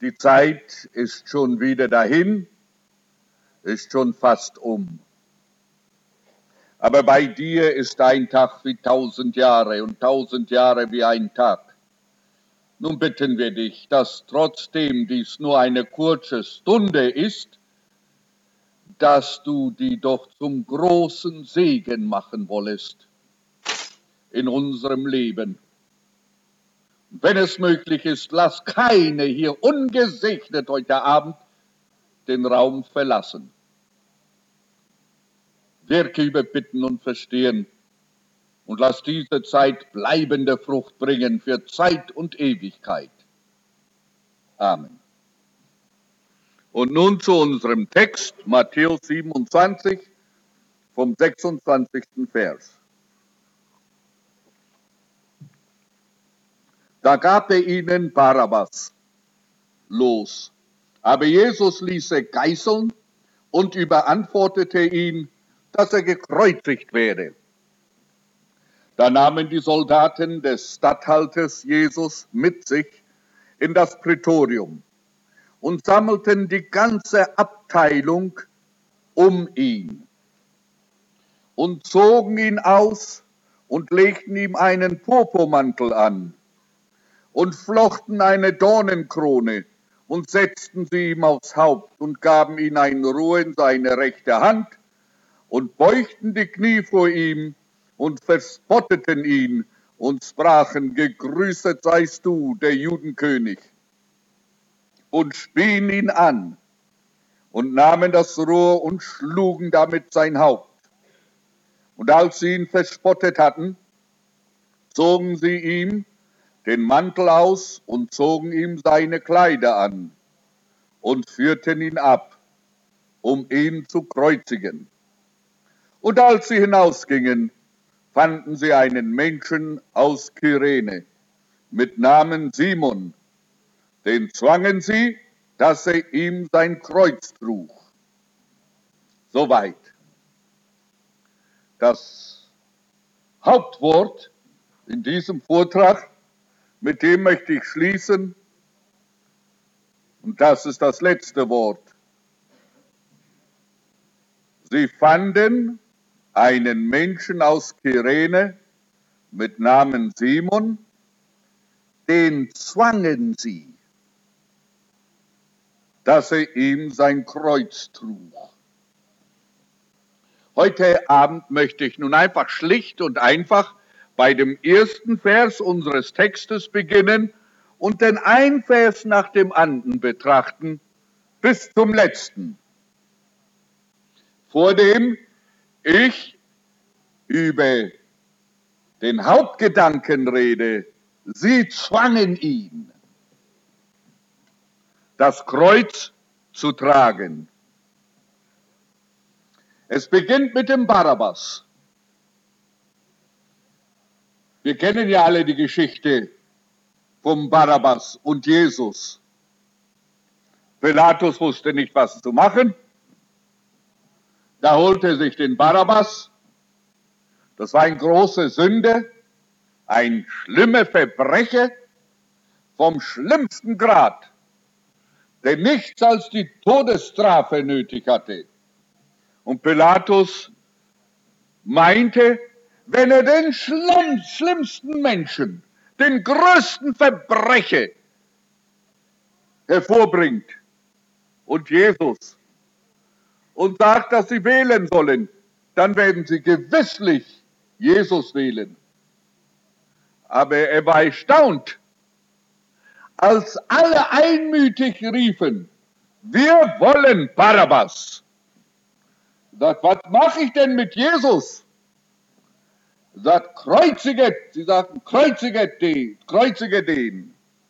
Die Zeit ist schon wieder dahin, ist schon fast um. Aber bei dir ist ein Tag wie 1000 Jahre und 1000 Jahre wie ein Tag. Nun bitten wir dich, dass trotzdem dies nur eine kurze Stunde ist, dass du die doch zum großen Segen machen wollest in unserem Leben. Wenn es möglich ist, lass keine hier ungesegnet heute Abend den Raum verlassen. Wirke über Bitten und Verstehen und lass diese Zeit bleibende Frucht bringen für Zeit und Ewigkeit. Amen. Und nun zu unserem Text, Matthäus 27, vom 26. Vers. Da gab er ihnen Barabbas los, aber Jesus ließ er geißeln und überantwortete ihn, dass er gekreuzigt werde. Da nahmen die Soldaten des Statthalters Jesus mit sich in das Prätorium und sammelten die ganze Abteilung um ihn und zogen ihn aus und legten ihm einen Purpurmantel an und flochten eine Dornenkrone und setzten sie ihm aufs Haupt und gaben ihm eine Ruhe in seine rechte Hand und beugten die Knie vor ihm und verspotteten ihn und sprachen, gegrüßet seist du, der Judenkönig, und spien ihn an und nahmen das Rohr und schlugen damit sein Haupt. Und als sie ihn verspottet hatten, zogen sie ihm den Mantel aus und zogen ihm seine Kleider an und führten ihn ab, um ihn zu kreuzigen. Und als sie hinausgingen, fanden sie einen Menschen aus Kyrene mit Namen Simon. Den zwangen sie, dass er ihm sein Kreuz trug. Soweit. Das Hauptwort in diesem Vortrag, mit dem möchte ich schließen. Und das ist das letzte Wort. Sie fanden einen Menschen aus Kyrene mit Namen Simon, den zwangen sie, dass er ihm sein Kreuz trug. Heute Abend möchte ich nun einfach schlicht und einfach bei dem ersten Vers unseres Textes beginnen und den einen Vers nach dem anderen betrachten bis zum letzten. Vor dem ich über den Hauptgedanken rede, sie zwangen ihn, das Kreuz zu tragen. Es beginnt mit dem Barabbas. Wir kennen ja alle die Geschichte vom Barabbas und Jesus. Pilatus wusste nicht, was zu machen. Da holte er sich den Barabbas. Das war eine große Sünde, ein schlimmer Verbrecher vom schlimmsten Grad, der nichts als die Todesstrafe nötig hatte. Und Pilatus meinte, wenn er den schlimmsten Menschen, den größten Verbrecher hervorbringt und Jesus und sagt, dass sie wählen sollen, dann werden sie gewisslich Jesus wählen. Aber er war erstaunt, als alle einmütig riefen, wir wollen Barabbas. Er sagt, was mache ich denn mit Jesus? Er sagt, kreuziget. Sie sagten, kreuziget den.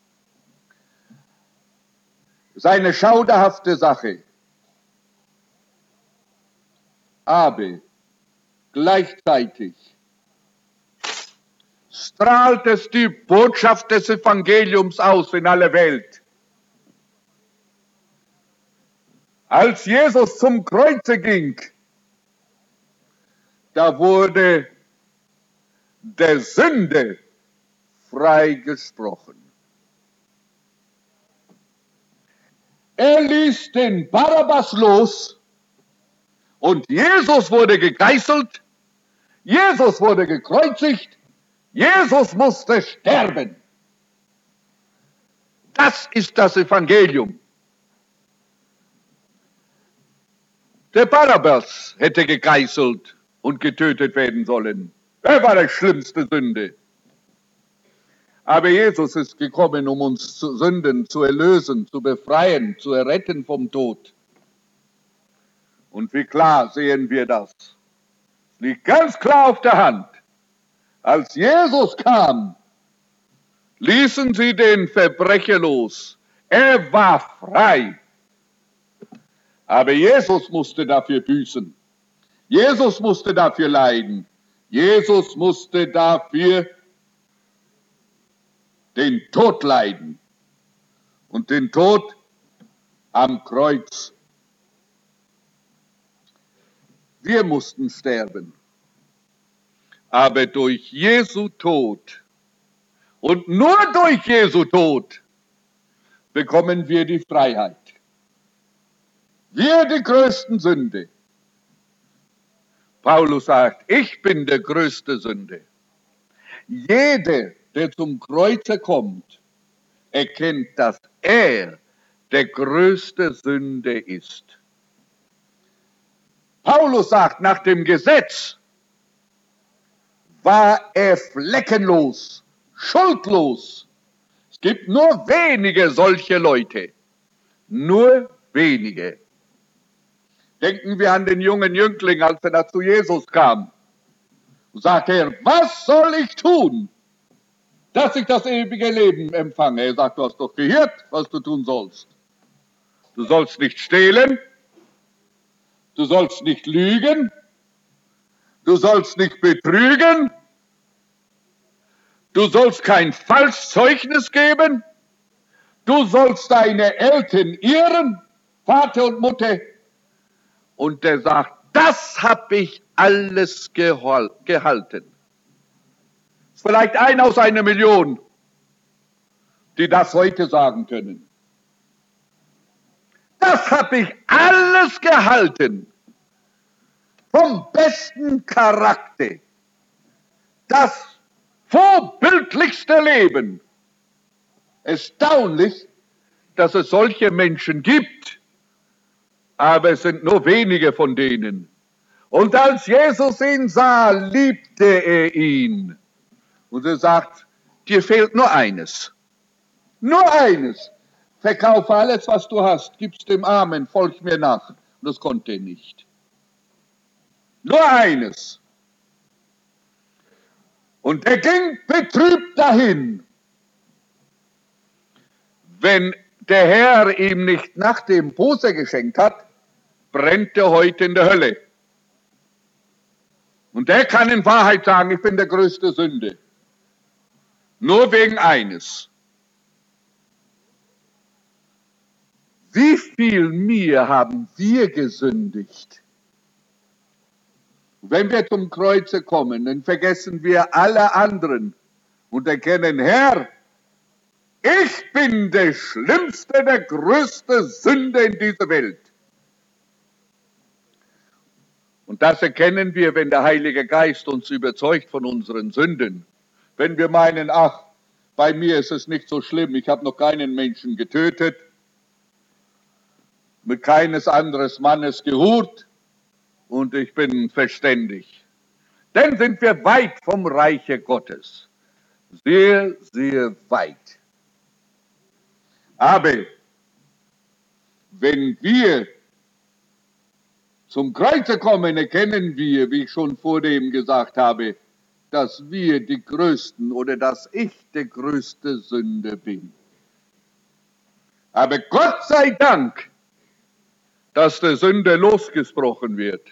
Das ist eine schauderhafte Sache. Aber gleichzeitig strahlt es die Botschaft des Evangeliums aus in alle Welt. Als Jesus zum Kreuze ging, da wurde der Sünde freigesprochen. Er ließ den Barabbas los und Jesus wurde gegeißelt, Jesus wurde gekreuzigt, Jesus musste sterben. Das ist das Evangelium. Der Barabbas hätte gegeißelt und getötet werden sollen. Er war die schlimmste Sünde. Aber Jesus ist gekommen, um uns zu Sünden zu erlösen, zu befreien, zu erretten vom Tod. Und wie klar sehen wir das? Es liegt ganz klar auf der Hand. Als Jesus kam, ließen sie den Verbrecher los. Er war frei. Aber Jesus musste dafür büßen. Jesus musste dafür leiden. Jesus musste dafür den Tod leiden. Und den Tod am Kreuz. Wir mussten sterben. Aber durch Jesu Tod und nur durch Jesu Tod bekommen wir die Freiheit. Wir die größten Sünde. Paulus sagt, ich bin der größte Sünde. Jeder, der zum Kreuze kommt, erkennt, dass er der größte Sünde ist. Paulus sagt, nach dem Gesetz war er fleckenlos, schuldlos. Es gibt nur wenige solche Leute. Nur wenige. Denken wir an den jungen Jüngling, als er da zu Jesus kam. Sagt er, was soll ich tun, dass ich das ewige Leben empfange? Er sagt, du hast doch gehört, was du tun sollst. Du sollst nicht stehlen, du sollst nicht lügen, du sollst nicht betrügen, du sollst kein Falschzeugnis geben, du sollst deine Eltern ehren, Vater und Mutter. Und der sagt, das habe ich alles gehalten. Ist vielleicht einer aus einer Million, die das heute sagen können. Das habe ich alles gehalten. Vom besten Charakter. Das vorbildlichste Leben. Erstaunlich, dass es solche Menschen gibt, aber es sind nur wenige von denen. Und als Jesus ihn sah, liebte er ihn. Und er sagt, dir fehlt nur eines. Nur eines. Verkaufe alles, was du hast, gib's dem Armen, folg mir nach. Und das konnte er nicht. Nur eines. Und er ging betrübt dahin. Wenn der Herr ihm nicht nach dem Buße geschenkt hat, brennt er heute in der Hölle. Und der kann in Wahrheit sagen, ich bin der größte Sünde. Nur wegen eines. Wie viel mehr haben wir gesündigt? Wenn wir zum Kreuze kommen, dann vergessen wir alle anderen und erkennen, Herr, ich bin der schlimmste, der größte Sünder in dieser Welt. Und das erkennen wir, wenn der Heilige Geist uns überzeugt von unseren Sünden. Wenn wir meinen, ach, bei mir ist es nicht so schlimm, ich habe noch keinen Menschen getötet, mit keines anderes Mannes gehurt und ich bin verständig. Dann sind wir weit vom Reiche Gottes. Sehr, sehr weit. Aber wenn wir zum Kreuze kommen, erkennen wir, wie ich schon vor dem gesagt habe, dass wir die Größten oder dass ich der größte Sünder bin. Aber Gott sei Dank, dass der Sünder losgesprochen wird.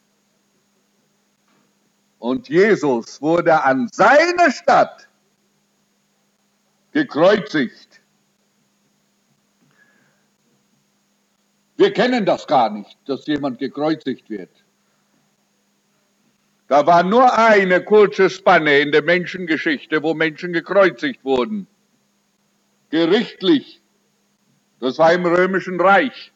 Und Jesus wurde an seiner Stadt gekreuzigt. Wir kennen das gar nicht, dass jemand gekreuzigt wird. Da war nur eine kurze Spanne in der Menschengeschichte, wo Menschen gekreuzigt wurden. Gerichtlich. Das war im Römischen Reich.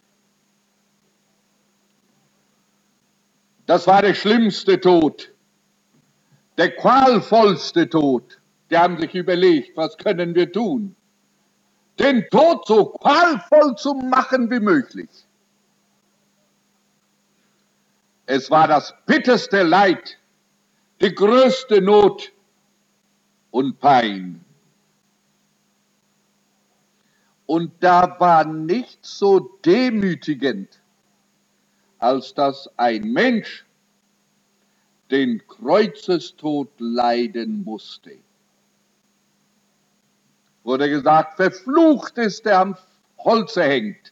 Das war der schlimmste Tod, der qualvollste Tod. Die haben sich überlegt, was können wir tun? Den Tod so qualvoll zu machen wie möglich. Es war das bitterste Leid, die größte Not und Pein. Und da war nichts so demütigend, als dass ein Mensch den Kreuzestod leiden musste. Wurde gesagt, verflucht ist, der am Holze hängt.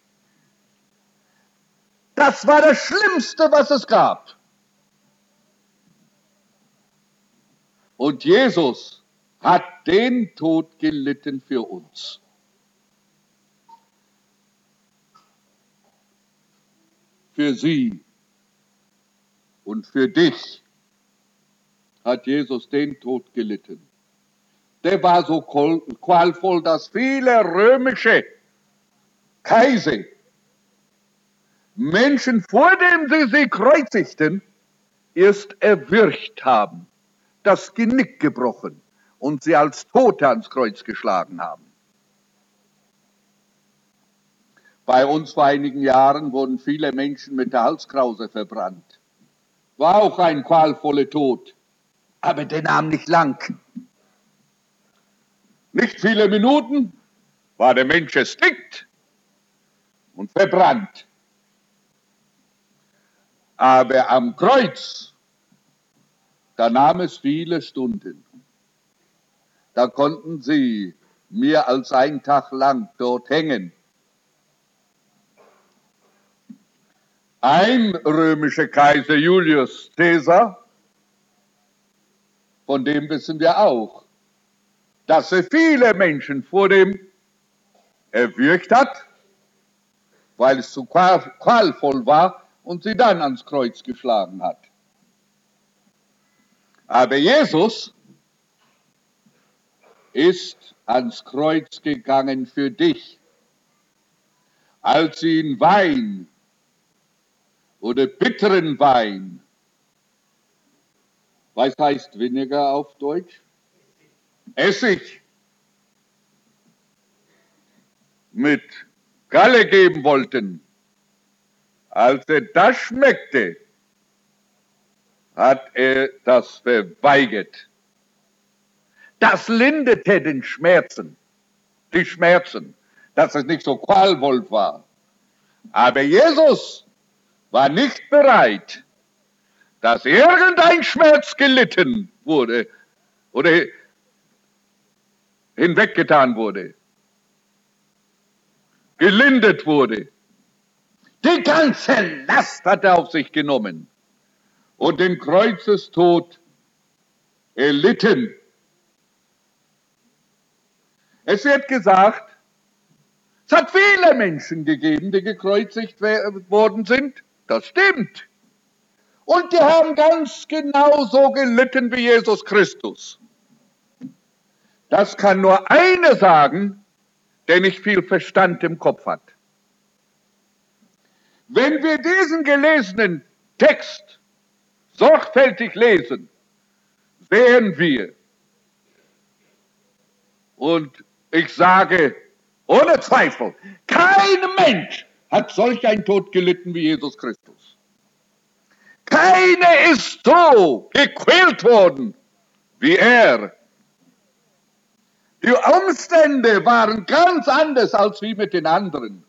Das war das Schlimmste, was es gab. Und Jesus hat den Tod gelitten für uns. Für sie und für dich hat Jesus den Tod gelitten. Der war so qualvoll, dass viele römische Kaiser, Menschen, vor dem sie kreuzigten, erst erwürgt haben, das Genick gebrochen und sie als Tote ans Kreuz geschlagen haben. Bei uns vor einigen Jahren wurden viele Menschen mit der Halskrause verbrannt. War auch ein qualvoller Tod, aber der nahm nicht lang. Nicht viele Minuten war der Mensch erstickt und verbrannt. Aber am Kreuz, da nahm es viele Stunden. Da konnten sie mehr als einen Tag lang dort hängen. Ein römischer Kaiser, Julius Caesar, von dem wissen wir auch, dass er viele Menschen vor dem erwürgt hat, weil es zu qualvoll war und sie dann ans Kreuz geschlagen hat. Aber Jesus ist ans Kreuz gegangen für dich, als sie in Wein oder bitteren Wein, was heißt Vinegar auf Deutsch? Essig mit Galle geben wollten. Als er das schmeckte, hat er das verweigert. Das linderte den Schmerzen, die Schmerzen, dass es nicht so qualvoll war. Aber Jesus war nicht bereit, dass irgendein Schmerz gelitten wurde oder hinweggetan wurde, gelindert wurde. Die ganze Last hat er auf sich genommen und den Kreuzestod erlitten. Es wird gesagt, es hat viele Menschen gegeben, die gekreuzigt worden sind. Das stimmt. Und die haben ganz genau so gelitten wie Jesus Christus. Das kann nur einer sagen, der nicht viel Verstand im Kopf hat. Wenn wir diesen gelesenen Text sorgfältig lesen, sehen wir, und ich sage ohne Zweifel, kein Mensch hat solch einen Tod gelitten wie Jesus Christus. Keiner ist so gequält worden wie er. Die Umstände waren ganz anders als wie mit den anderen.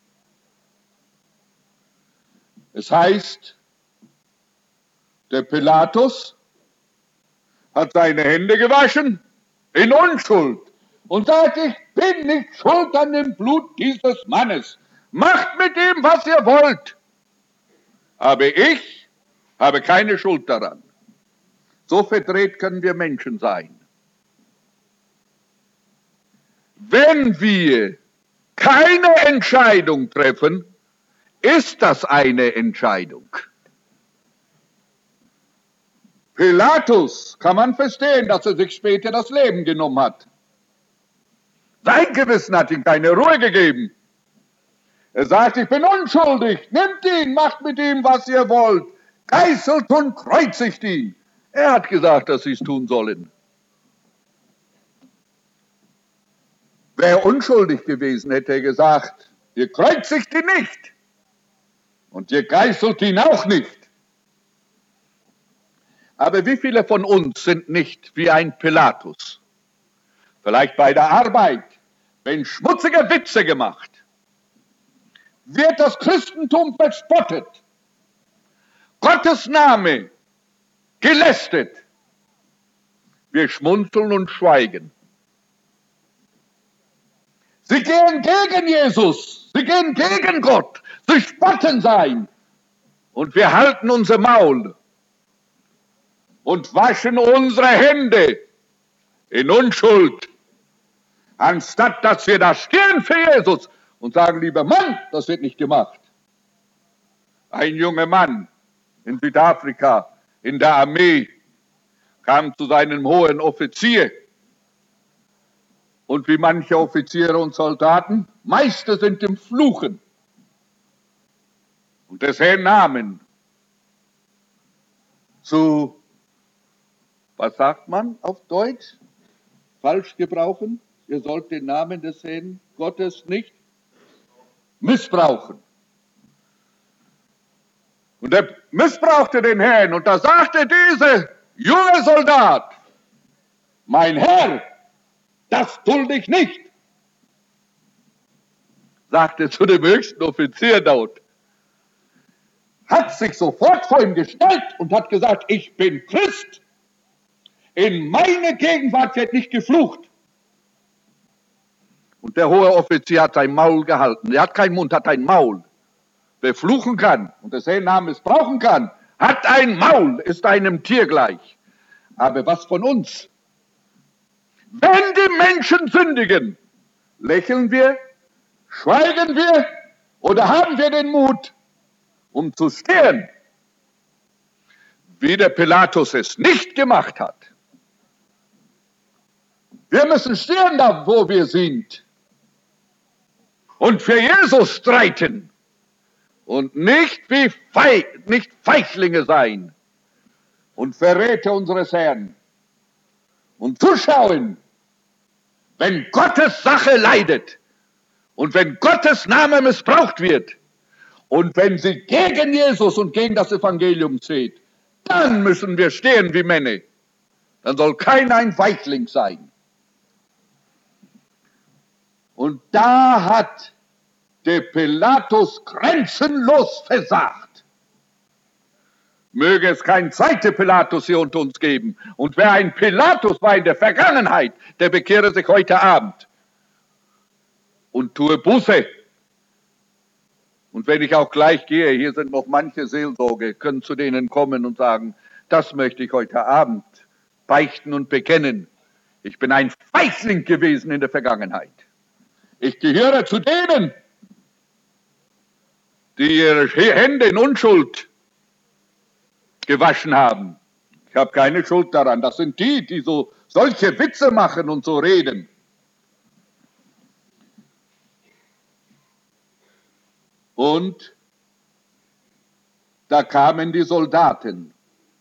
Es heißt, der Pilatus hat seine Hände gewaschen in Unschuld und sagt, ich bin nicht schuld an dem Blut dieses Mannes. Macht mit ihm, was ihr wollt. Aber ich habe keine Schuld daran. So verdreht können wir Menschen sein. Wenn wir keine Entscheidung treffen, ist das eine Entscheidung. Pilatus kann man verstehen, dass er sich später das Leben genommen hat. Sein Gewissen hat ihm keine Ruhe gegeben. Er sagt, ich bin unschuldig, nehmt ihn, macht mit ihm, was ihr wollt, geißelt und kreuzigt ihn. Er hat gesagt, dass sie es tun sollen. Wäre unschuldig gewesen, hätte er gesagt, ihr kreuzigt ihn nicht und ihr geißelt ihn auch nicht. Aber wie viele von uns sind nicht wie ein Pilatus? Vielleicht bei der Arbeit, wenn schmutzige Witze gemacht, wird das Christentum verspottet, Gottes Name gelästert. Wir schmunzeln und schweigen. Sie gehen gegen Jesus, sie gehen gegen Gott, sie spotten sein. Und wir halten unser Maul und waschen unsere Hände in Unschuld, anstatt dass wir da stehen für Jesus und sagen, lieber Mann, das wird nicht gemacht. Ein junger Mann in Südafrika in der Armee kam zu seinem hohen Offizier. Und wie manche Offiziere und Soldaten, Meister sind im Fluchen und des Herrn Namen zu, was sagt man auf Deutsch, falsch gebrauchen. Ihr sollt den Namen des Herrn Gottes nicht missbrauchen. Und er missbrauchte den Herrn und da sagte dieser junge Soldat, mein Herr, das dulde ich nicht, sagte zu dem höchsten Offizier dort, hat sich sofort vor ihm gestellt und hat gesagt, ich bin Christ, in meine Gegenwart wird nicht geflucht. Und der hohe Offizier hat sein Maul gehalten, er hat keinen Mund, hat ein Maul. Wer fluchen kann und des Herrn Namen missbrauchen kann, hat ein Maul, ist einem Tier gleich. Aber was von uns? Wenn die Menschen sündigen, lächeln wir, schweigen wir oder haben wir den Mut, um zu stehen, wie der Pilatus es nicht gemacht hat. Wir müssen stehen da, wo wir sind und für Jesus streiten und nicht wie nicht Feichlinge sein und Verräter unseres Herrn. Und zuschauen, wenn Gottes Sache leidet und wenn Gottes Name missbraucht wird und wenn sie gegen Jesus und gegen das Evangelium steht, dann müssen wir stehen wie Männer. Dann soll keiner ein Weichling sein. Und da hat der Pilatus grenzenlos versagt. Möge es keinen zweiten Pilatus hier unter uns geben. Und wer ein Pilatus war in der Vergangenheit, der bekehre sich heute Abend und tue Buße. Und wenn ich auch gleich gehe, hier sind noch manche Seelsorger, können zu denen kommen und sagen, das möchte ich heute Abend beichten und bekennen. Ich bin ein Feigling gewesen in der Vergangenheit. Ich gehöre zu denen, die ihre Hände in Unschuld gewaschen haben. Ich habe keine Schuld daran. Das sind die, die solche Witze machen und so reden. Und da kamen die Soldaten.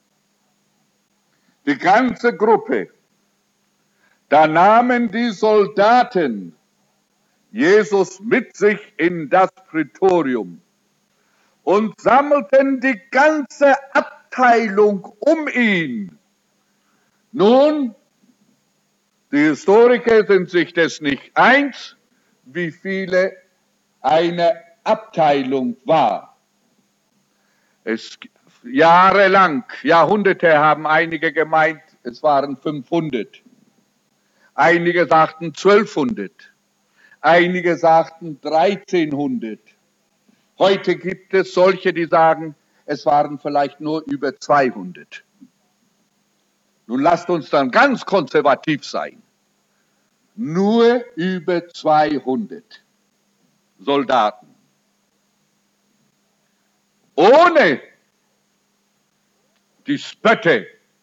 Die ganze Gruppe. Da nahmen die Soldaten Jesus mit sich in das Prätorium und sammelten die ganze Abteilung um ihn. Nun, die Historiker sind sich des nicht eins, wie viele eine Abteilung war. Jahrelang, Jahrhunderte haben einige gemeint, es waren 500. Einige sagten 1200. Einige sagten 1300. Heute gibt es solche, die sagen, es waren vielleicht nur über 200. Nun lasst uns dann ganz konservativ sein. Nur über 200 Soldaten. Ohne die Spötter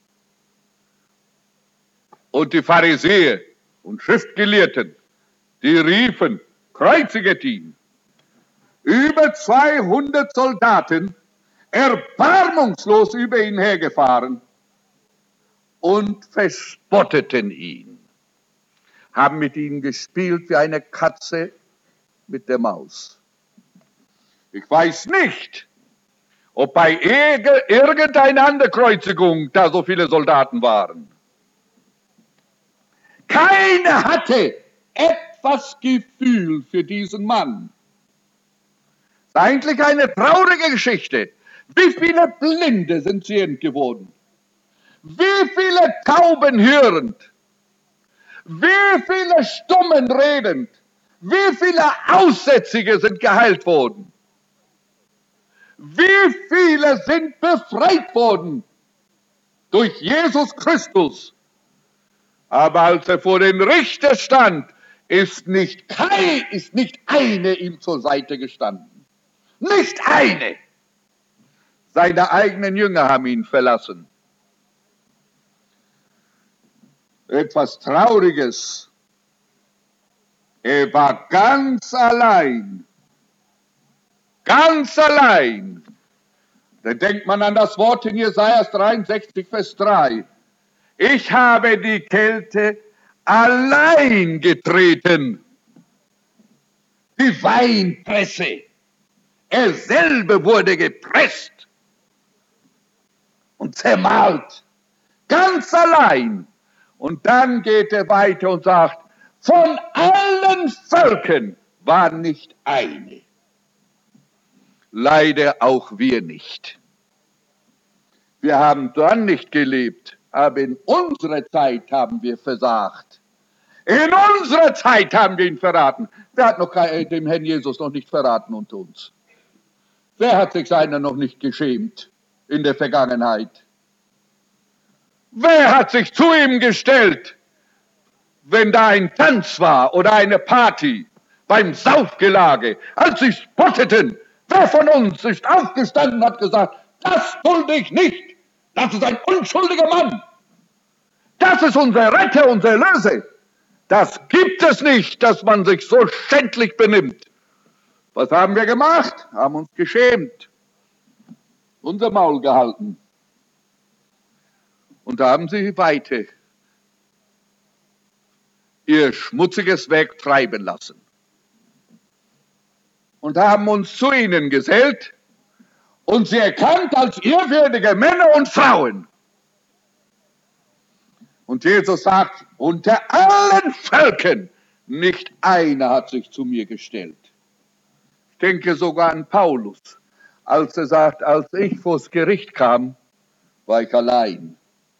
und die Pharisäer und Schriftgelehrten, die riefen, kreuziget ihn. über 200 Soldaten erbarmungslos über ihn hergefahren und verspotteten ihn, haben mit ihm gespielt wie eine Katze mit der Maus. Ich weiß nicht, ob bei irgendeiner anderen Kreuzigung da so viele Soldaten waren. Keiner hatte etwas Gefühl für diesen Mann. Das ist eigentlich eine traurige Geschichte. Wie viele Blinde sind sehend geworden? Wie viele Tauben hörend? Wie viele Stummen redend? Wie viele Aussätzige sind geheilt worden? Wie viele sind befreit worden durch Jesus Christus? Aber als er vor den Richter stand, ist nicht eine ihm zur Seite gestanden. Nicht eine. Seine eigenen Jünger haben ihn verlassen. Etwas Trauriges. Er war ganz allein. Ganz allein. Da denkt man an das Wort in Jesaja 63, Vers 3. Ich habe die Kälte allein getreten. Die Weinpresse. Er selber wurde gepresst und zermahlt. Ganz allein. Und dann geht er weiter und sagt, von allen Völkern war nicht eine. Leider auch wir nicht. Wir haben dann nicht gelebt, aber in unserer Zeit haben wir versagt. In unserer Zeit haben wir ihn verraten. Wer hat noch dem Herrn Jesus noch nicht verraten unter uns? Wer hat sich seiner noch nicht geschämt in der Vergangenheit? Wer hat sich zu ihm gestellt, wenn da ein Tanz war oder eine Party beim Saufgelage, als sie spotteten? Wer von uns ist aufgestanden und hat gesagt, das dulde ich nicht, das ist ein unschuldiger Mann, das ist unser Retter, unser Erlöser. Das gibt es nicht, dass man sich so schändlich benimmt. Was haben wir gemacht? Haben uns geschämt, unser Maul gehalten. Und da haben sie weiter ihr schmutziges Werk treiben lassen. Und haben uns zu ihnen gesellt und sie erkannt als ehrwürdige Männer und Frauen. Und Jesus sagt, unter allen Völkern nicht einer hat sich zu mir gestellt. Ich denke sogar an Paulus, als er sagt, als ich vors Gericht kam, war ich allein.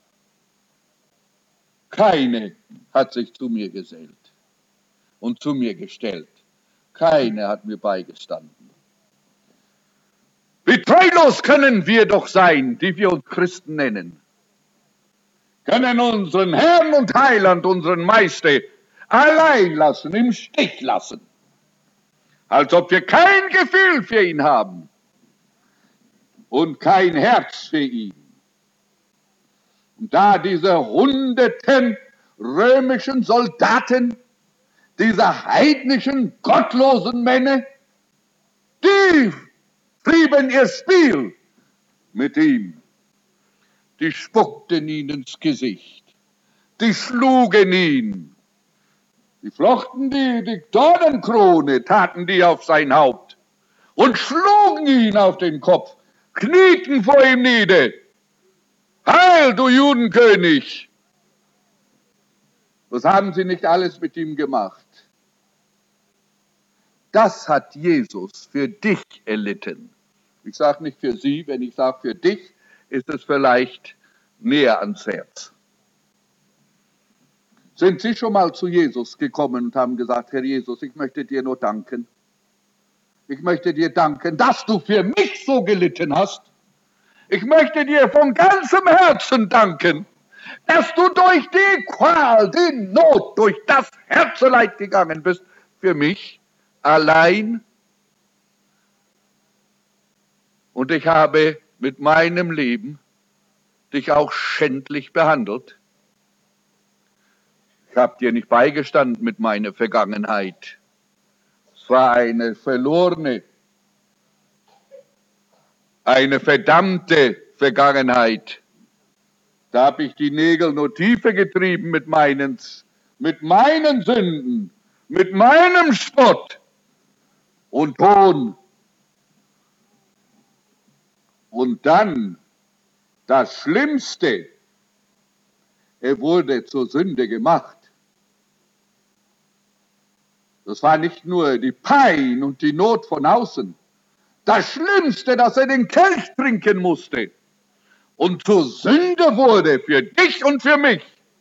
Keine hat sich zu mir gesellt und zu mir gestellt. Keine hat mir beigestanden. Wie treulos können wir doch sein, die wir uns Christen nennen. Können unseren Herrn und Heiland, unseren Meister, allein lassen, im Stich lassen. Als ob wir kein Gefühl für ihn haben und kein Herz für ihn. Und da diese hunderten römischen Soldaten, diese heidnischen, gottlosen Männer, die trieben ihr Spiel mit ihm. Die spuckten ihn ins Gesicht, die schlugen ihn, die flochten die Dornenkrone, taten die auf sein Haupt und schlugen ihn auf den Kopf, knieten vor ihm nieder. Heil, du Judenkönig! Was haben sie nicht alles mit ihm gemacht? Das hat Jesus für dich erlitten. Ich sage nicht für sie, wenn ich sage für dich, ist es vielleicht näher ans Herz. Sind Sie schon mal zu Jesus gekommen und haben gesagt, Herr Jesus, ich möchte dir nur danken. Ich möchte dir danken, dass du für mich so gelitten hast. Ich möchte dir von ganzem Herzen danken, dass du durch die Qual, die Not, durch das Herzeleid gegangen bist, für mich allein. Und ich habe mit meinem Leben dich auch schändlich behandelt. Ich habe dir nicht beigestanden mit meiner Vergangenheit. Es war eine verlorene, eine verdammte Vergangenheit. Da habe ich die Nägel nur tiefer getrieben mit meinen Sünden, mit meinem Spott und Hohn. Und dann das Schlimmste, er wurde zur Sünde gemacht. Das war nicht nur die Pein und die Not von außen. Das Schlimmste, dass er den Kelch trinken musste und zur Sünde wurde für dich und für mich.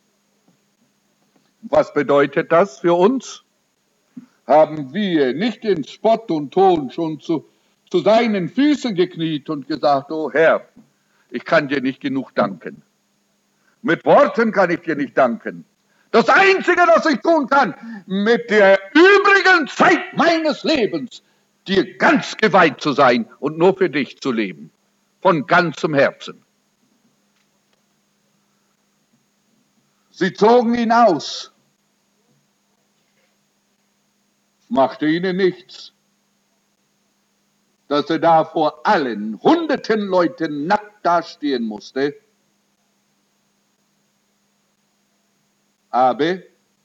Was bedeutet das für uns? Haben wir nicht in Spott und Hohn schon zu seinen Füßen gekniet und gesagt, oh Herr, ich kann dir nicht genug danken. Mit Worten kann ich dir nicht danken. Das Einzige, was ich tun kann, mit der übrigen Zeit meines Lebens, dir ganz geweiht zu sein und nur für dich zu leben. Von ganzem Herzen. Sie zogen ihn aus. Machte ihnen nichts, dass er da vor allen hunderten Leuten nackt dastehen musste. Aber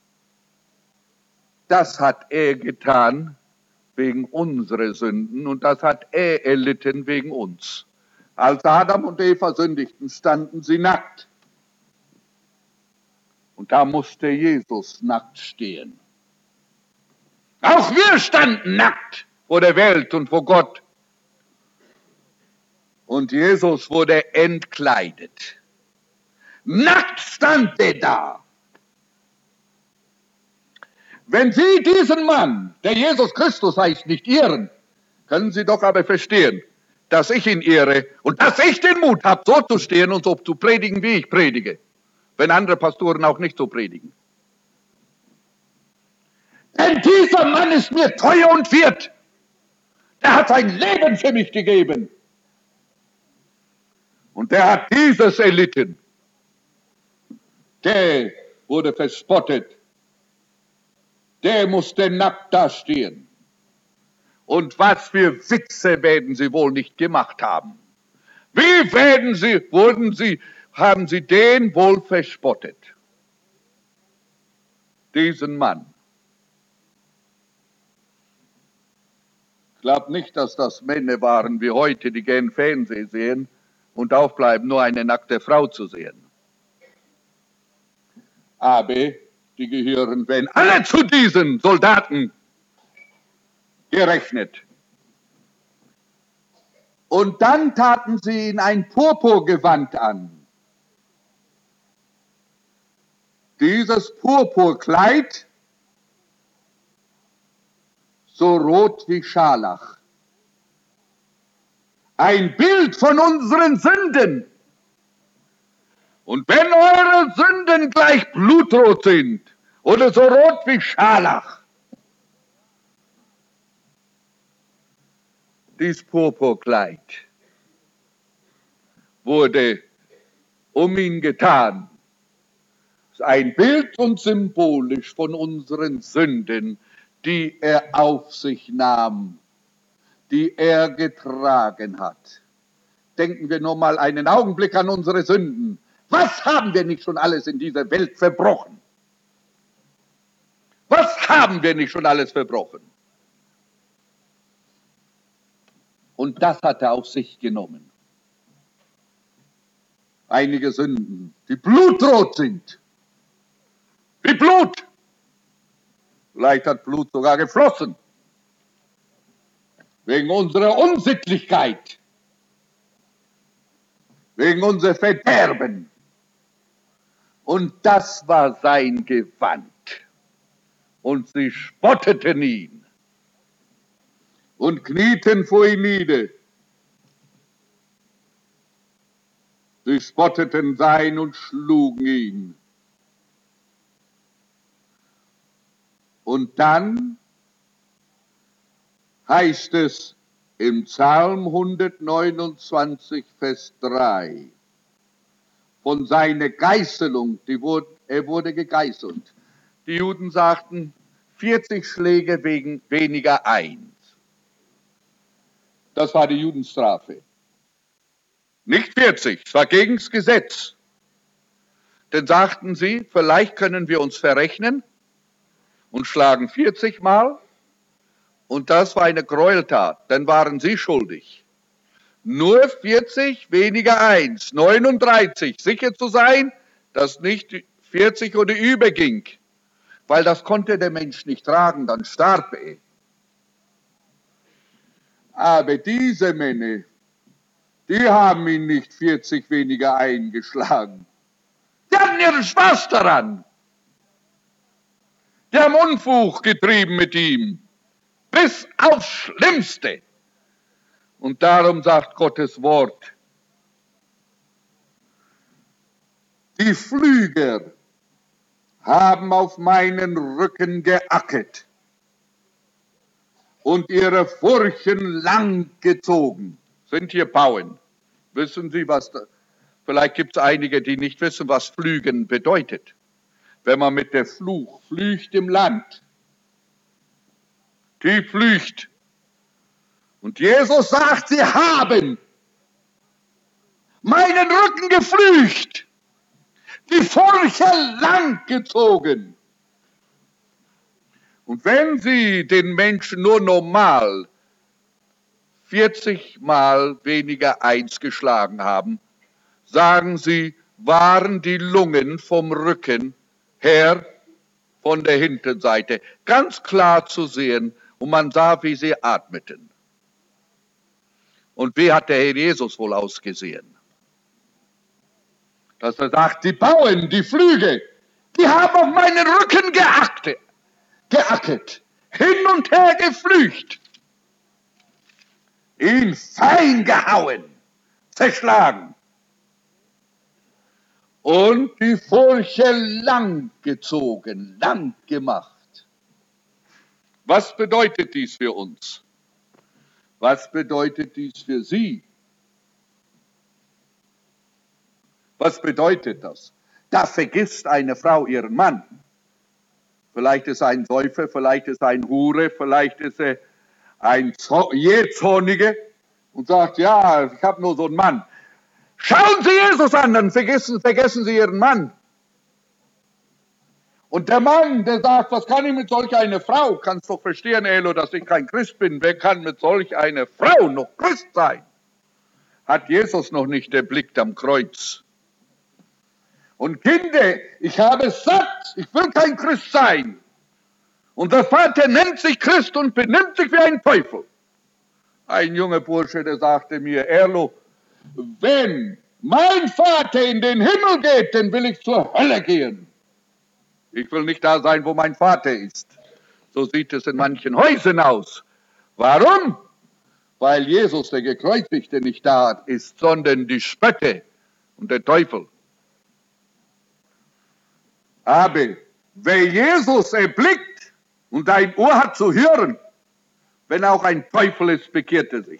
das hat er getan wegen unserer Sünden und das hat er erlitten wegen uns. Als Adam und Eva sündigten, standen sie nackt. Und da musste Jesus nackt stehen. Auch wir standen nackt vor der Welt und vor Gott. Und Jesus wurde entkleidet. Nackt stand er da. Wenn Sie diesen Mann, der Jesus Christus heißt, nicht ehren, können Sie doch aber verstehen, dass ich ihn ehre und dass ich den Mut habe, so zu stehen und so zu predigen, wie ich predige, wenn andere Pastoren auch nicht so predigen. Denn dieser Mann ist mir treu und wert. Er hat sein Leben für mich gegeben. Und der hat dieses erlitten. Der wurde verspottet. Der musste nackt dastehen. Und was für Witze werden sie wohl nicht gemacht haben? Wie haben sie den wohl verspottet? Diesen Mann. Ich glaube nicht, dass das Männer waren wie heute, die gern Fernsehen sehen und aufbleiben, nur eine nackte Frau zu sehen. Aber die gehören, wenn alle zu diesen Soldaten gerechnet. Und dann taten sie ihn ein Purpurgewand an. Dieses Purpurkleid, so rot wie Scharlach. Ein Bild von unseren Sünden. Und wenn eure Sünden gleich blutrot sind oder so rot wie Scharlach, dies Purpurkleid wurde um ihn getan. Ein Bild und symbolisch von unseren Sünden, die er auf sich nahm, die er getragen hat. Denken wir nur mal einen Augenblick an unsere Sünden. Was haben wir nicht schon alles in dieser Welt verbrochen? Was haben wir nicht schon alles verbrochen? Und das hat er auf sich genommen. Einige Sünden, die blutrot sind. Wie Blut. Vielleicht hat Blut sogar geflossen. Wegen unserer Unsittlichkeit. Wegen unser Verderben. Und das war sein Gewand. Und sie spotteten ihn und knieten vor ihm nieder. Sie spotteten sein und schlugen ihn. Und dann heißt es im Psalm 129, Vers 3, von seiner Geißelung, er wurde gegeißelt. Die Juden sagten, 40 Schläge wegen weniger 1. Das war die Judenstrafe. Nicht 40, es war gegen das Gesetz. Dann sagten sie, vielleicht können wir uns verrechnen und schlagen 40 Mal. Und das war eine Gräueltat. Dann waren sie schuldig. Nur 40 weniger 1, 39. Sicher zu sein, dass nicht 40 oder überging. Weil das konnte der Mensch nicht tragen, dann starb er. Aber diese Männer, die haben ihn nicht 40 weniger eingeschlagen. Die hatten ihren Spaß daran. Die haben Unfug getrieben mit ihm. Bis aufs Schlimmste. Und darum sagt Gottes Wort, die Pflüger haben auf meinen Rücken geackert und ihre Furchen lang gezogen. Sind hier Bauern. Wissen Sie, was da? Vielleicht gibt es einige, die nicht wissen, was Pflügen bedeutet. Wenn man mit der Fluch flücht im Land. Die flücht. Und Jesus sagt, sie haben meinen Rücken geflücht, die Furche lang gezogen. Und wenn sie den Menschen nur normal 40 Mal weniger 1 geschlagen haben, sagen sie, waren die Lungen vom Rücken her von der Hinterseite ganz klar zu sehen und man sah, wie sie atmeten. Und wie hat der Herr Jesus wohl ausgesehen? Dass er sagt, die Bauern, die Flüge, die haben auf meinen Rücken geackert, hin und her geflücht, ihn fein gehauen, zerschlagen und die Furche lang gezogen, lang gemacht. Was bedeutet dies für uns? Was bedeutet dies für Sie? Was bedeutet das? Da vergisst eine Frau ihren Mann. Vielleicht ist er ein Säufer, vielleicht ist er ein Hure, vielleicht ist er ein Jähzorniger und sagt, ja, ich habe nur so einen Mann. Schauen Sie Jesus an, dann vergessen Sie Ihren Mann. Und der Mann, der sagt, was kann ich mit solch einer Frau? Kannst doch verstehen, Elo, dass ich kein Christ bin. Wer kann mit solch einer Frau noch Christ sein? Hat Jesus noch nicht erblickt am Kreuz. Und Kinder, ich habe es satt, ich will kein Christ sein. Und der Vater nennt sich Christ und benimmt sich wie ein Teufel. Ein junger Bursche, der sagte mir, Erlo, wenn mein Vater in den Himmel geht, dann will ich zur Hölle gehen. Ich will nicht da sein, wo mein Vater ist. So sieht es in manchen Häusern aus. Warum? Weil Jesus, der Gekreuzigte, nicht da ist, sondern die Spötte und der Teufel. Aber wer Jesus erblickt und ein Ohr hat zu hören, wenn auch ein Teufel ist, bekehrt er sich.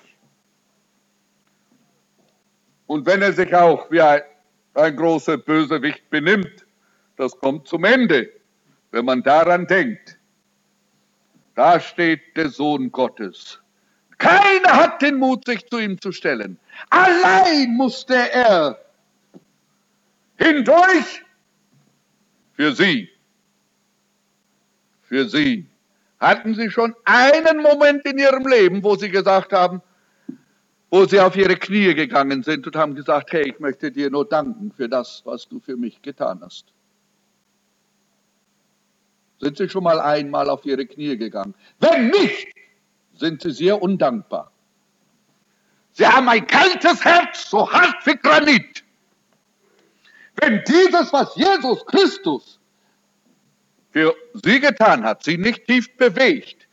Und wenn er sich auch wie ein großer Bösewicht benimmt, das kommt zum Ende, wenn man daran denkt. Da steht der Sohn Gottes. Keiner hat den Mut, sich zu ihm zu stellen. Allein musste er hindurch für sie. Für sie. Hatten Sie schon einen Moment in Ihrem Leben, wo Sie gesagt haben, wo Sie auf Ihre Knie gegangen sind und haben gesagt, hey, ich möchte dir nur danken für das, was du für mich getan hast? Sind Sie schon mal einmal auf Ihre Knie gegangen? Wenn nicht, sind Sie sehr undankbar. Sie haben ein kaltes Herz, so hart wie Granit. Wenn dieses, was Jesus Christus für Sie getan hat, Sie nicht tief bewegt,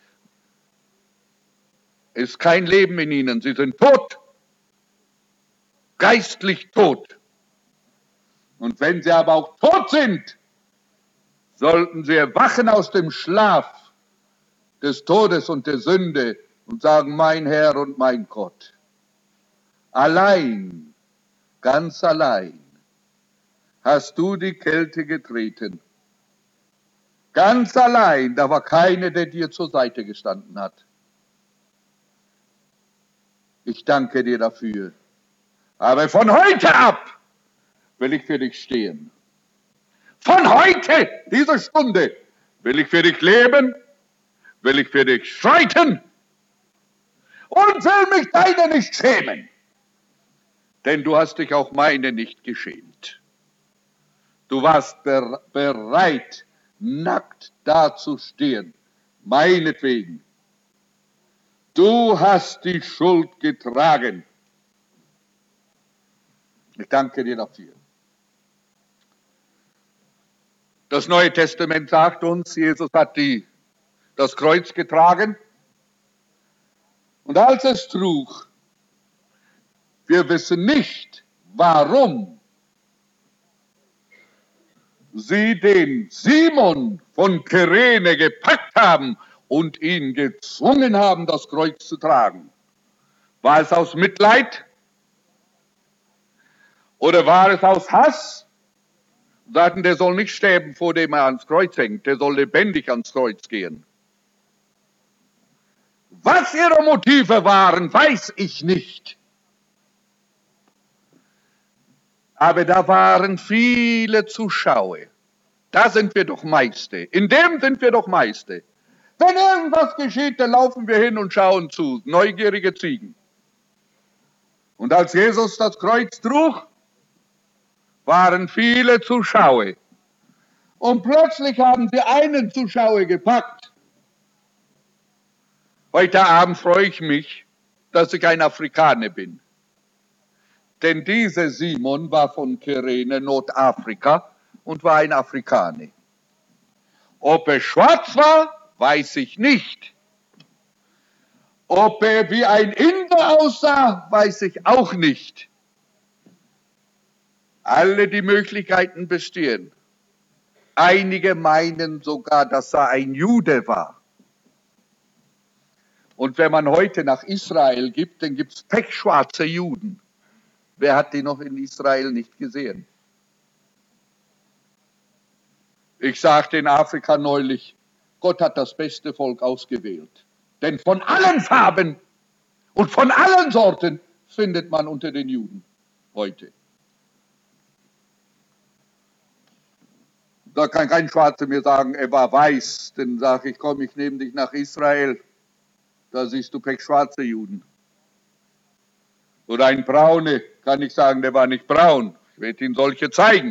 ist kein Leben in Ihnen. Sie sind tot, geistlich tot. Und wenn Sie aber auch tot sind, sollten Sie erwachen aus dem Schlaf des Todes und der Sünde und sagen, mein Herr und mein Gott, allein, ganz allein, hast du die Kälte getreten. Ganz allein, da war keiner, der dir zur Seite gestanden hat. Ich danke dir dafür. Aber von heute ab will ich für dich stehen. Von heute, dieser Stunde, will ich für dich leben, will ich für dich streiten und will mich deiner nicht schämen. Denn du hast dich auch meine nicht geschämt. Du warst bereit, nackt dazustehen, meinetwegen. Du hast die Schuld getragen. Ich danke dir dafür. Das Neue Testament sagt uns, Jesus hat das Kreuz getragen. Und als es trug, wir wissen nicht, warum sie den Simon von Kyrene gepackt haben und ihn gezwungen haben, das Kreuz zu tragen. War es aus Mitleid? Oder war es aus Hass? Sagten, der soll nicht sterben, vor dem er ans Kreuz hängt. Der soll lebendig ans Kreuz gehen. Was ihre Motive waren, weiß ich nicht. Aber da waren viele Zuschauer. Da sind wir doch Meister. In dem sind wir doch Meister. Wenn irgendwas geschieht, dann laufen wir hin und schauen zu. Neugierige Ziegen. Und als Jesus das Kreuz trug, waren viele Zuschauer. Und plötzlich haben sie einen Zuschauer gepackt. Heute Abend freue ich mich, dass ich ein Afrikaner bin. Denn dieser Simon war von Kyrene, Nordafrika, und war ein Afrikaner. Ob er schwarz war, weiß ich nicht. Ob er wie ein Inder aussah, weiß ich auch nicht. Alle die Möglichkeiten bestehen. Einige meinen sogar, dass er ein Jude war. Und wenn man heute nach Israel gibt, dann gibt es pechschwarze Juden. Wer hat die noch in Israel nicht gesehen? Ich sagte in Afrika neulich, Gott hat das beste Volk ausgewählt. Denn von allen Farben und von allen Sorten findet man unter den Juden heute. Da kann kein Schwarzer mir sagen, er war weiß. Dann sage ich, komm, ich nehme dich nach Israel. Da siehst du pechschwarze Juden. Oder ein Braune, kann ich sagen, der war nicht braun. Ich werde Ihnen solche zeigen.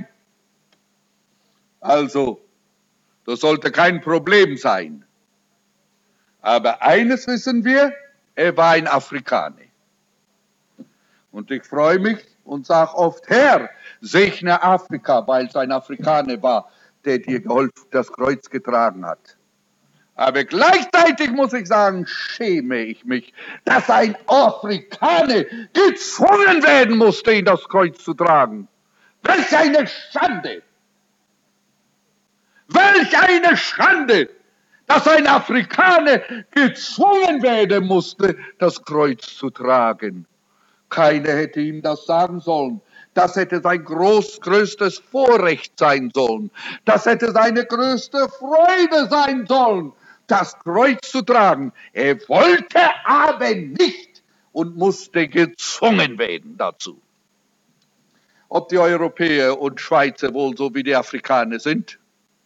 Also, das sollte kein Problem sein. Aber eines wissen wir, er war ein Afrikaner. Und ich freue mich und sage oft, Herr, segne Afrika, weil es ein Afrikaner war, der dir geholfen, das Kreuz getragen hat. Aber gleichzeitig muss ich sagen, schäme ich mich, dass ein Afrikaner gezwungen werden musste, ihn das Kreuz zu tragen. Welch eine Schande! Welch eine Schande, dass ein Afrikaner gezwungen werden musste, das Kreuz zu tragen. Keiner hätte ihm das sagen sollen. Das hätte sein größtes Vorrecht sein sollen. Das hätte seine größte Freude sein sollen, das Kreuz zu tragen. Er wollte aber nicht und musste gezwungen werden dazu. Ob die Europäer und Schweizer wohl so wie die Afrikaner sind,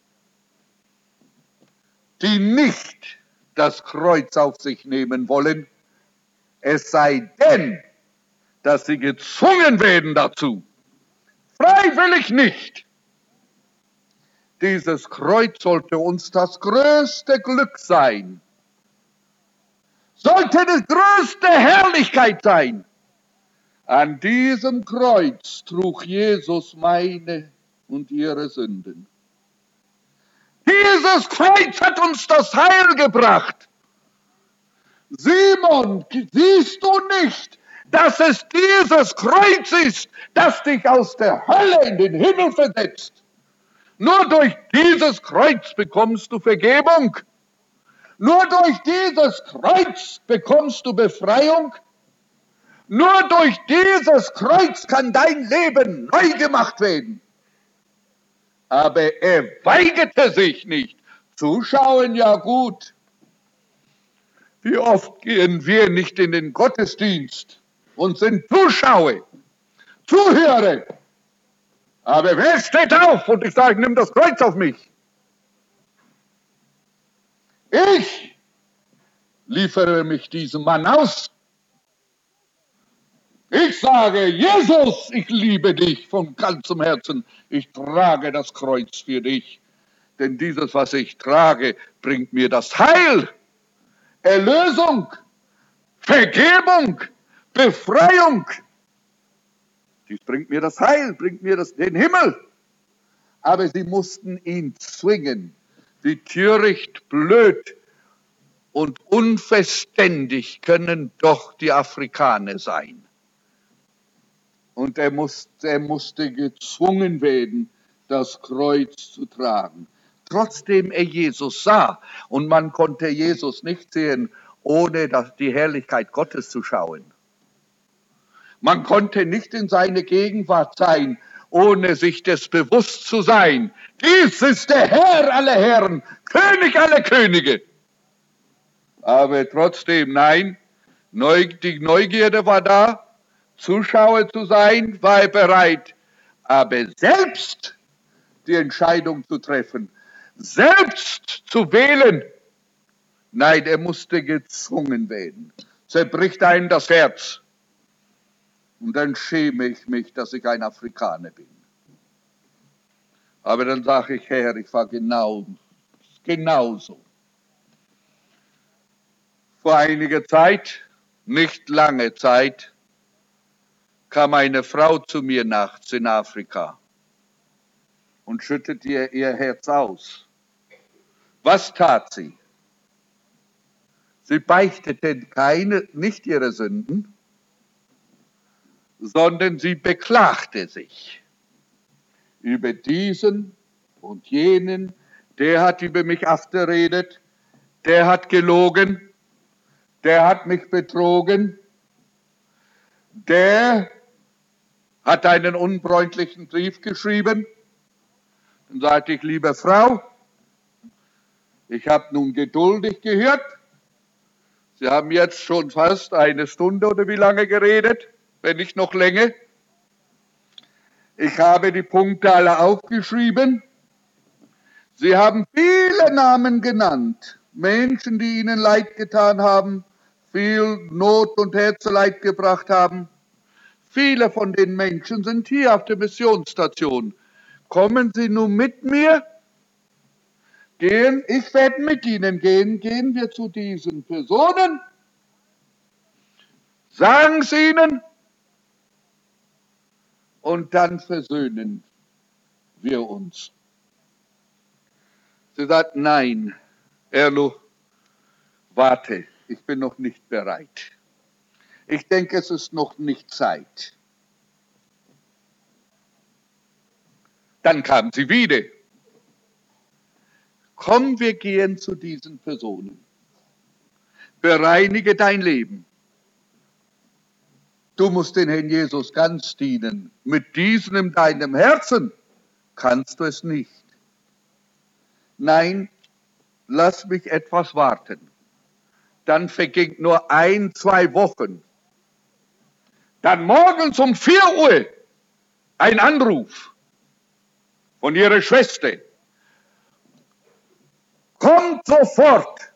die nicht das Kreuz auf sich nehmen wollen, es sei denn, dass sie gezwungen werden dazu. Freiwillig nicht. Dieses Kreuz sollte uns das größte Glück sein. Sollte die größte Herrlichkeit sein. An diesem Kreuz trug Jesus meine und ihre Sünden. Dieses Kreuz hat uns das Heil gebracht. Simon, siehst du nicht, dass es dieses Kreuz ist, das dich aus der Hölle in den Himmel versetzt? Nur durch dieses Kreuz bekommst du Vergebung. Nur durch dieses Kreuz bekommst du Befreiung. Nur durch dieses Kreuz kann dein Leben neu gemacht werden. Aber er weigerte sich nicht. Zuschauen, ja gut. Wie oft gehen wir nicht in den Gottesdienst und sind Zuschauer? zuhöre. Aber wer steht auf? Und ich sage, nimm das Kreuz auf mich. Ich liefere mich diesem Mann aus. Ich sage, Jesus, ich liebe dich von ganzem Herzen. Ich trage das Kreuz für dich. Denn dieses, was ich trage, bringt mir das Heil, Erlösung, Vergebung, Befreiung. Dies bringt mir das Heil, bringt mir den Himmel. Aber sie mussten ihn zwingen. Wie töricht, blöd und unverständig können doch die Afrikaner sein. Und er musste gezwungen werden, das Kreuz zu tragen. Trotzdem er Jesus sah. Und man konnte Jesus nicht sehen, ohne die Herrlichkeit Gottes zu schauen. Man konnte nicht in seine Gegenwart sein, ohne sich des bewusst zu sein. Dies ist der Herr aller Herren, König aller Könige. Aber trotzdem, nein, die Neugierde war da, Zuschauer zu sein, war er bereit. Aber selbst die Entscheidung zu treffen, selbst zu wählen, nein, er musste gezwungen werden. Zerbricht einem das Herz. Und dann schäme ich mich, dass ich ein Afrikaner bin. Aber dann sage ich, Herr, ich war genauso. Vor einiger Zeit, nicht lange Zeit, kam eine Frau zu mir nachts in Afrika und schüttete ihr Herz aus. Was tat sie? Sie beichtete nicht ihre Sünden, sondern sie beklagte sich über diesen und jenen. Der hat über mich abgeredet, der hat gelogen, der hat mich betrogen, der hat einen unfreundlichen Brief geschrieben. Dann sagte ich, liebe Frau, ich habe nun geduldig gehört. Sie haben jetzt schon fast eine Stunde oder wie lange geredet, wenn nicht noch länger. Ich habe die Punkte alle aufgeschrieben. Sie haben viele Namen genannt. Menschen, die Ihnen Leid getan haben, viel Not und Herzeleid gebracht haben. Viele von den Menschen sind hier auf der Missionsstation. Kommen Sie nun mit mir? Ich werde mit Ihnen gehen. Gehen wir zu diesen Personen. Sagen Sie ihnen. Und dann versöhnen wir uns. Sie sagt, nein, Erlo, warte, ich bin noch nicht bereit. Ich denke, es ist noch nicht Zeit. Dann kam sie wieder. Komm, wir gehen zu diesen Personen. Bereinige dein Leben. Du musst den Herrn Jesus ganz dienen. Mit diesem in deinem Herzen kannst du es nicht. Nein, lass mich etwas warten. Dann verging nur 1-2 Wochen. Dann morgens um 4 Uhr ein Anruf von ihrer Schwester. Kommt sofort.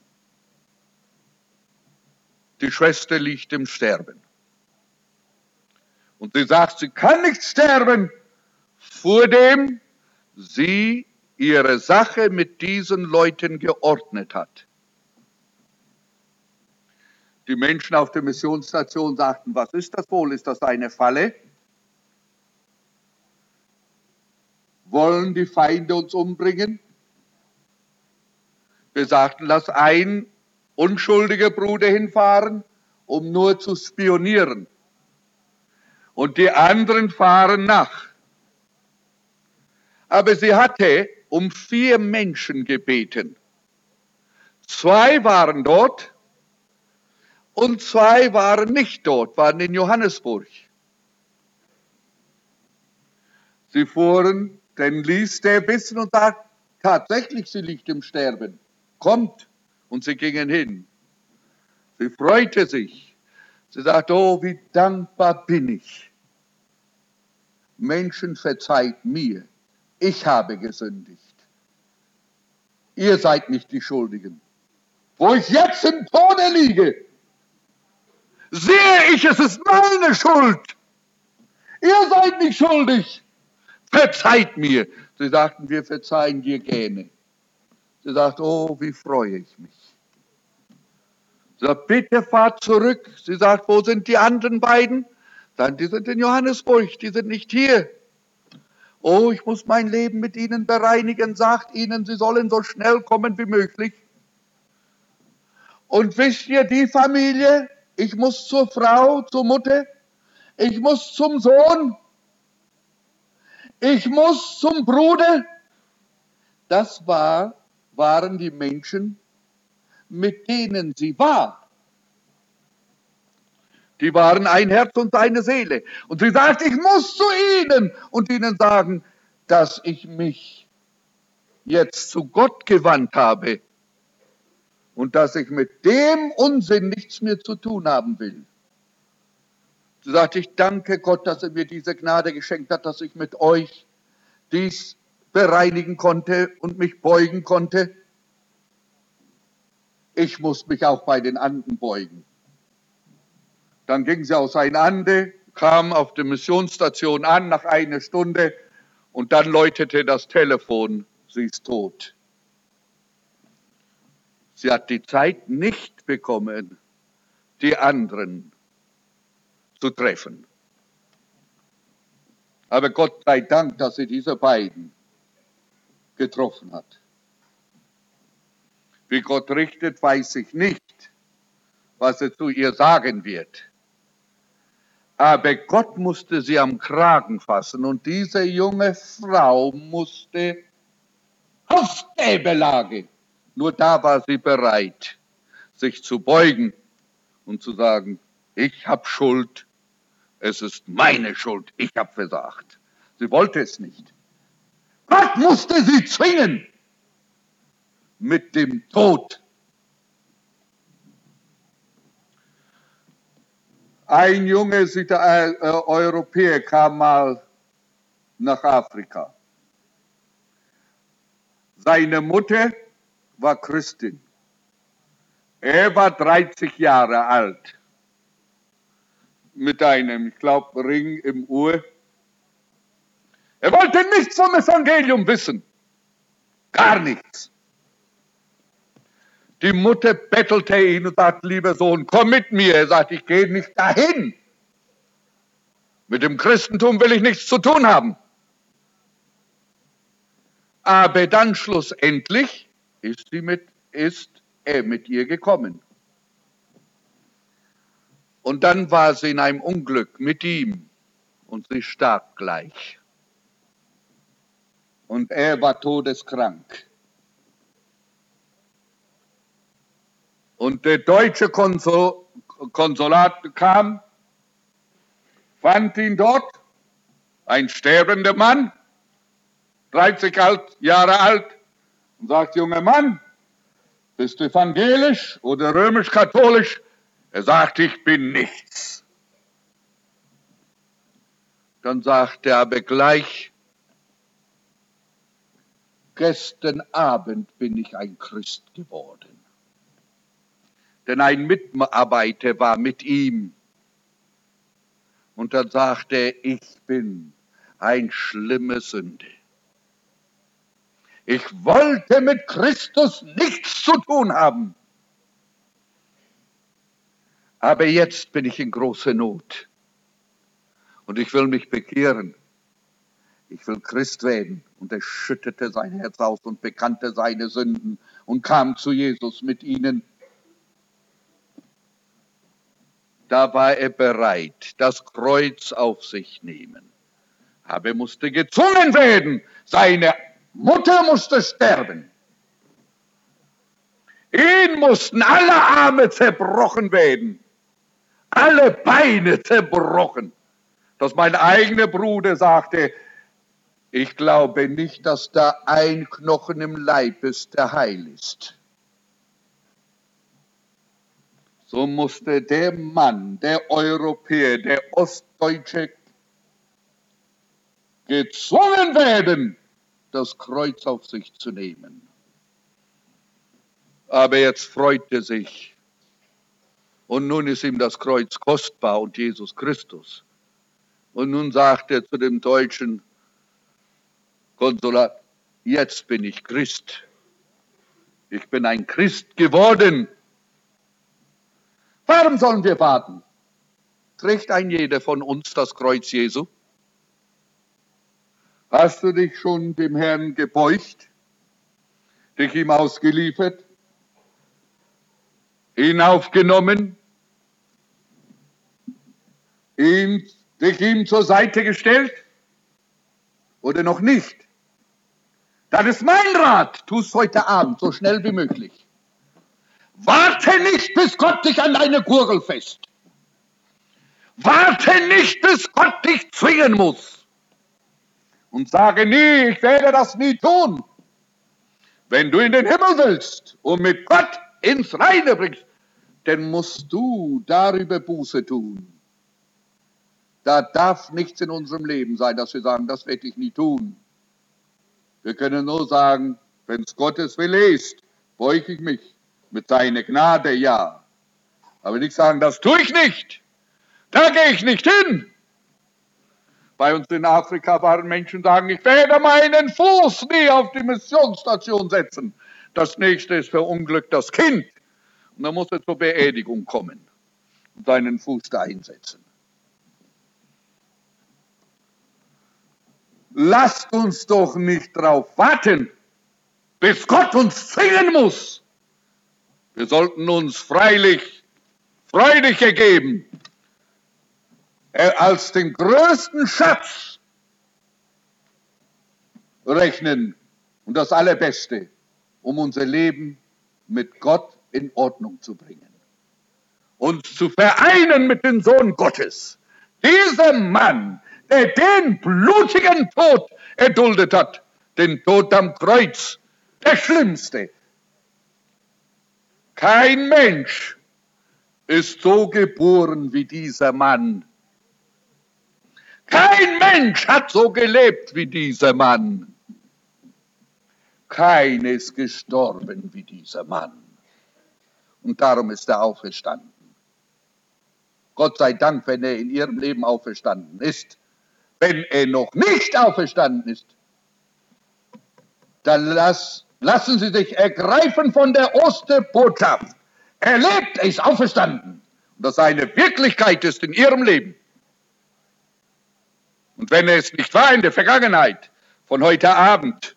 Die Schwester liegt im Sterben. Und sie sagt, sie kann nicht sterben, vor dem sie ihre Sache mit diesen Leuten geordnet hat. Die Menschen auf der Missionsstation sagten, was ist das wohl? Ist das eine Falle? Wollen die Feinde uns umbringen? Wir sagten, lass ein unschuldiger Bruder hinfahren, um nur zu spionieren. Und die anderen fahren nach. Aber sie hatte um 4 Menschen gebeten. 2 waren dort und 2 waren nicht dort, waren in Johannesburg. Sie fuhren, dann ließ der wissen und sagte, tatsächlich, sie liegt im Sterben. Kommt. Und sie gingen hin. Sie freute sich. Sie sagte, oh, wie dankbar bin ich, Menschen, verzeiht mir, ich habe gesündigt. Ihr seid nicht die Schuldigen. Wo ich jetzt im Tode liege, sehe ich, es ist meine Schuld. Ihr seid nicht schuldig. Verzeiht mir. Sie sagten, wir verzeihen dir gerne. Sie sagt, oh, wie freue ich mich. Sie sagt, bitte fahrt zurück. Sie sagt, wo sind die anderen beiden? Sagen, die sind in Johannesburg, die sind nicht hier. Oh, ich muss mein Leben mit ihnen bereinigen, sagt ihnen, sie sollen so schnell kommen wie möglich. Und wisst ihr, die Familie, ich muss zur Frau, zur Mutter, ich muss zum Sohn, ich muss zum Bruder. Das waren die Menschen, mit denen sie war. Die waren ein Herz und eine Seele. Und sie sagt, ich muss zu ihnen und ihnen sagen, dass ich mich jetzt zu Gott gewandt habe und dass ich mit dem Unsinn nichts mehr zu tun haben will. Sie sagt, ich danke Gott, dass er mir diese Gnade geschenkt hat, dass ich mit euch dies bereinigen konnte und mich beugen konnte. Ich muss mich auch bei den anderen beugen. Dann ging sie auseinander, kam auf der Missionsstation an nach einer Stunde und dann läutete das Telefon, sie ist tot. Sie hat die Zeit nicht bekommen, die anderen zu treffen. Aber Gott sei Dank, dass sie diese beiden getroffen hat. Wie Gott richtet, weiß ich nicht, was er zu ihr sagen wird. Aber Gott musste sie am Kragen fassen und diese junge Frau musste auf Stäbelage. Nur da war sie bereit, sich zu beugen und zu sagen, ich habe Schuld, es ist meine Schuld, ich habe versagt. Sie wollte es nicht. Gott musste sie zwingen mit dem Tod. Ein junger Europäer kam mal nach Afrika. Seine Mutter war Christin. Er war 30 Jahre alt. Mit einem, ich glaube, Ring im Ohr. Er wollte nichts vom Evangelium wissen. Gar nichts. Die Mutter bettelte ihn und sagte, lieber Sohn, komm mit mir. Er sagt, ich gehe nicht dahin. Mit dem Christentum will ich nichts zu tun haben. Aber dann schlussendlich ist er mit ihr gekommen. Und dann war sie in einem Unglück mit ihm und sie starb gleich. Und er war todeskrank. Und der deutsche Konsulat kam, fand ihn dort, ein sterbender Mann, 30 Jahre alt, und sagt, junger Mann, bist du evangelisch oder römisch-katholisch? Er sagt, ich bin nichts. Dann sagt er aber gleich, gestern Abend bin ich ein Christ geworden. Denn ein Mitarbeiter war mit ihm. Und dann sagte er, ich bin ein schlimme Sünde. Ich wollte mit Christus nichts zu tun haben. Aber jetzt bin ich in großer Not. Und ich will mich bekehren. Ich will Christ werden. Und er schüttete sein Herz aus und bekannte seine Sünden und kam zu Jesus mit ihnen. Da war er bereit, das Kreuz auf sich nehmen. Aber er musste gezwungen werden. Seine Mutter musste sterben. Ihn mussten alle Arme zerbrochen werden. Alle Beine zerbrochen. Dass mein eigener Bruder sagte, ich glaube nicht, dass da ein Knochen im Leib ist, der heil ist. So musste der Mann, der Europäer, der Ostdeutsche gezwungen werden, das Kreuz auf sich zu nehmen. Aber jetzt freut er sich. Und nun ist ihm das Kreuz kostbar und Jesus Christus. Und nun sagt er zu dem deutschen Konsulat, jetzt bin ich Christ. Ich bin ein Christ geworden. Warum sollen wir warten? Trägt ein jeder von uns das Kreuz Jesu? Hast du dich schon dem Herrn gebeugt, dich ihm ausgeliefert, ihn aufgenommen, dich ihm zur Seite gestellt oder noch nicht? Das ist mein Rat. Tu es heute Abend, so schnell wie möglich. Warte nicht, bis Gott dich an deine Gurgel fest. Warte nicht, bis Gott dich zwingen muss. Und sage nie, ich werde das nie tun. Wenn du in den Himmel willst und mit Gott ins Reine bringst, dann musst du darüber Buße tun. Da darf nichts in unserem Leben sein, dass wir sagen, das werde ich nie tun. Wir können nur sagen, wenn es Gottes Wille ist, beuge ich mich mit seiner Gnade, ja. Aber nicht sagen, das tue ich nicht. Da gehe ich nicht hin. Bei uns in Afrika waren Menschen, die sagen, ich werde meinen Fuß nie auf die Missionsstation setzen. Das nächste ist verunglückt das Kind. Und dann muss er zur Beerdigung kommen und seinen Fuß dahin setzen. Lasst uns doch nicht darauf warten, bis Gott uns zwingen muss. Wir sollten uns freilich freudig ergeben, als den größten Schatz rechnen und das Allerbeste, um unser Leben mit Gott in Ordnung zu bringen. Uns zu vereinen mit dem Sohn Gottes. Dieser Mann, der den blutigen Tod erduldet hat, den Tod am Kreuz, der schlimmste. Kein Mensch ist so geboren wie dieser Mann. Kein Mensch hat so gelebt wie dieser Mann. Keiner ist gestorben wie dieser Mann. Und darum ist er auferstanden. Gott sei Dank, wenn er in ihrem Leben auferstanden ist. Wenn er noch nicht auferstanden ist, dann lassen Sie sich ergreifen von der Osterbotschaft. Er lebt, er ist auferstanden. Und dass eine Wirklichkeit ist in Ihrem Leben. Und wenn es nicht war in der Vergangenheit, von heute Abend,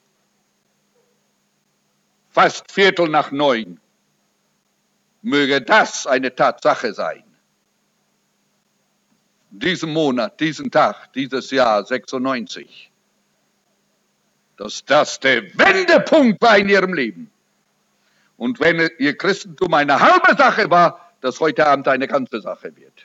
fast 8:15, möge das eine Tatsache sein. Diesen Monat, diesen Tag, dieses Jahr 96, dass das der Wendepunkt war in ihrem Leben. Und wenn ihr Christentum eine halbe Sache war, dass heute Abend eine ganze Sache wird.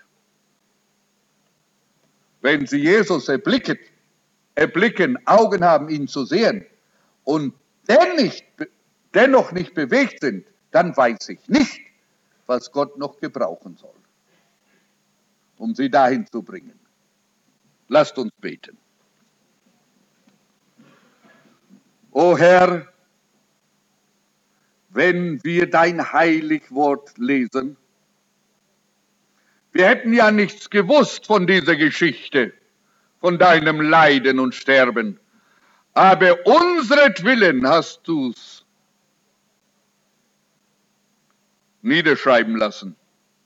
Wenn sie Jesus erblicken, Augen haben, ihn zu sehen und dennoch nicht bewegt sind, dann weiß ich nicht, was Gott noch gebrauchen soll, um sie dahin zu bringen. Lasst uns beten. O Herr, wenn wir dein Heiligwort lesen, wir hätten ja nichts gewusst von dieser Geschichte, von deinem Leiden und Sterben, aber unseretwillen hast du's niederschreiben lassen.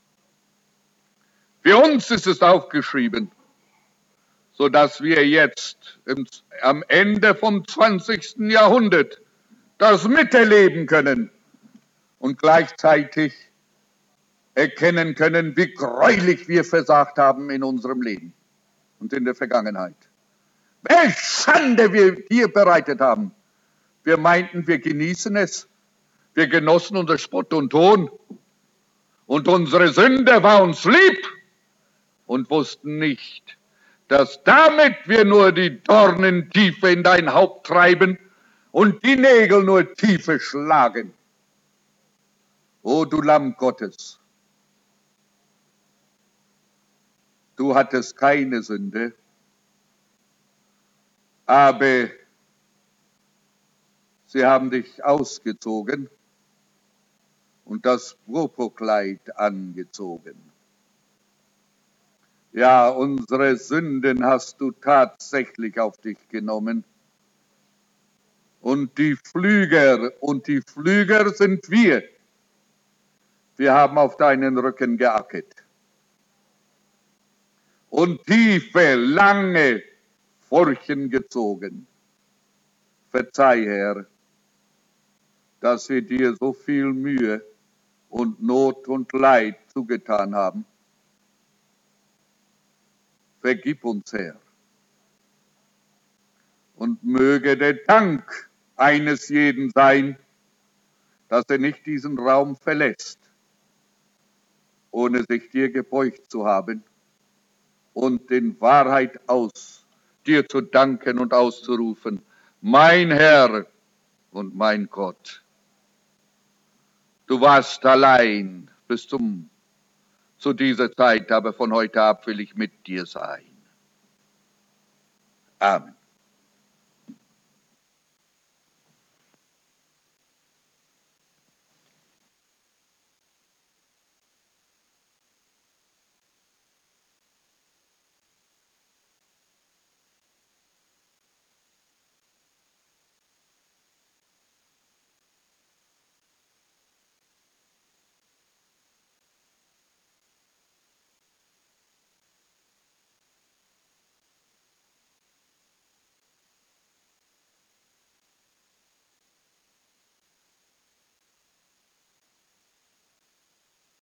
Für uns ist es aufgeschrieben, sodass wir jetzt am Ende vom 20. Jahrhundert das miterleben können und gleichzeitig erkennen können, wie gräulich wir versagt haben in unserem Leben und in der Vergangenheit. Welche Schande wir dir bereitet haben. Wir meinten, wir genießen es. Wir genossen unser Spott und Hohn. Und unsere Sünde war uns lieb und wussten nicht, dass damit wir nur die Dornen tiefer in dein Haupt treiben und die Nägel nur tiefer schlagen. O du Lamm Gottes, du hattest keine Sünde aber sie haben dich ausgezogen und das Purpurkleid angezogen. Ja, unsere Sünden hast du tatsächlich auf dich genommen. Und die Flüger sind wir. Wir haben auf deinen Rücken geackert. Und tiefe, lange Furchen gezogen. Verzeih, Herr, dass wir dir so viel Mühe und Not und Leid zugetan haben. Vergib uns, Herr. Und möge der Dank eines jeden sein, dass er nicht diesen Raum verlässt, ohne sich dir gebeugt zu haben und in Wahrheit aus dir zu danken und auszurufen, mein Herr und mein Gott. Du warst allein bis zu dieser Zeit, aber von heute ab will ich mit dir sein. Amen.